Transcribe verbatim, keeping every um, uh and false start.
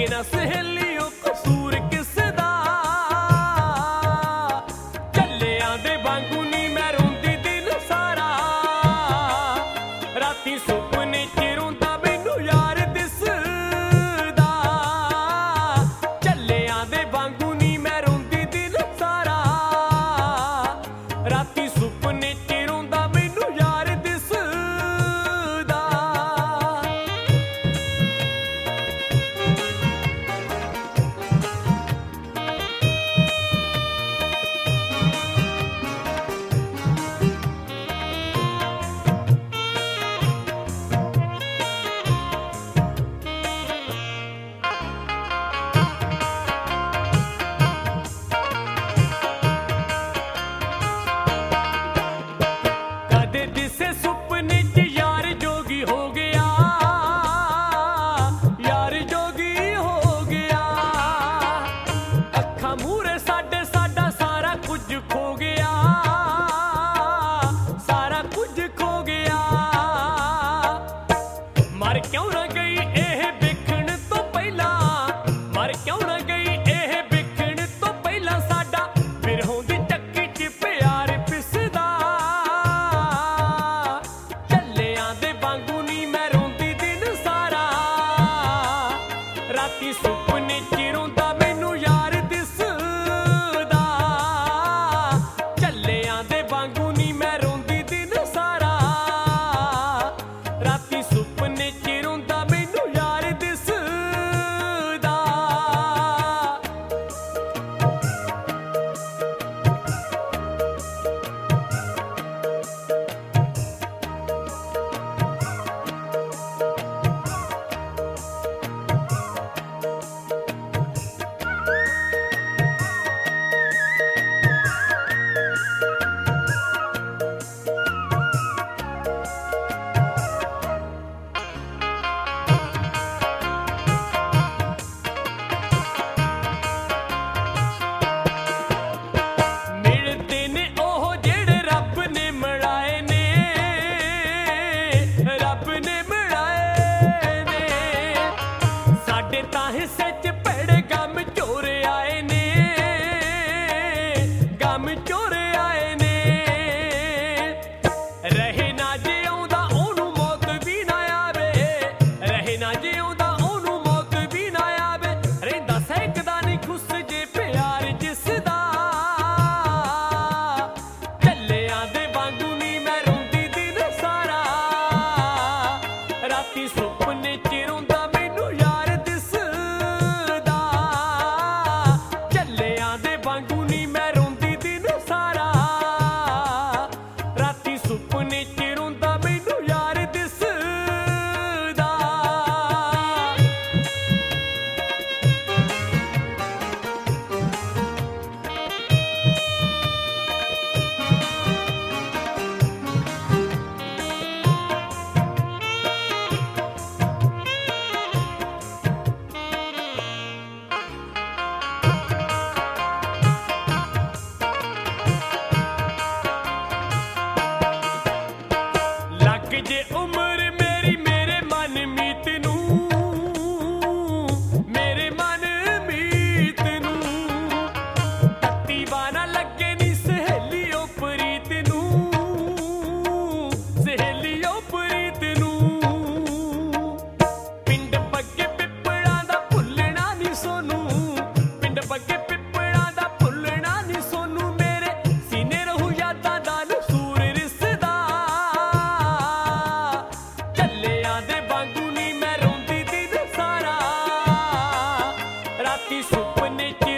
ना सहेलियों कसूर किसदा झल्लियां दे वांगू नी मैं रोंदी दिन सारा राती सुपने च रोंदा मैनू यार दिसदा झल्लियां दे वांगू नी मैं रोंदी दिन सारा राती सुपने च रोंदा मैनू यार दिसदा कदे दिसे सुपने च यार जोगी हो गया यार जोगी हो गया अखां मूहरे साडे साडा सारा कुछ खो गया सारा कुछ खो गया मर क्यों ना गई एह वेखण तो पहला मर क्यों ना गई एह वेखण तो पहला साडा बिरहों दी टक्की च प्यार पिसदा झल्लियां दे वांगू नी मैं रोंदी दिन सारा राती सुपने च रोंदा मैनू यार दिसदा झल्लियां दे वांगू नी मैं रोंदी दिन सारा राती सुपने च रोंदा मैनू यार दिसदा मिलदे ने ओह जेड़े रब ने मिलाए ने रब ने मिलाए ने साडे तां हिस्से च भैड़े गम चोरे आए ने गम चोरे आए ने रहे ना जिउंदा ओनू मौत भी ना आवे रहे ना जिउंदा ओनू मौत भी ना आवे रहिंदा सैकदा नहीं खुस जे प्यार जिसदा झल्लियां दे वांगू नी मैं रोंदी दिन सारा राती सुपने च रोंदा मैनू यार दिसदा झल्लियां दे वांगू नी मैं रोंदी दिन सारा राती सुपने च रोंदा मैनू यार दिसदा लग जे उम्र मेरी मेरे मन मीत नू मेरे मन मीत नू तत्ती वाना लगे नी सहेलियों प्रीत नू सहेलियों प्रीत नू पिंड पक्के पिपड़ा दा भुलना नी सोनू पिंड पक्के पिपड़ा दा भुलना नी सोनू मेरे सीने रहू यादां दा नसूर रिसदा झल्लियां दे वांगू नी मैं रोंदी दिन सारा राती सुपने च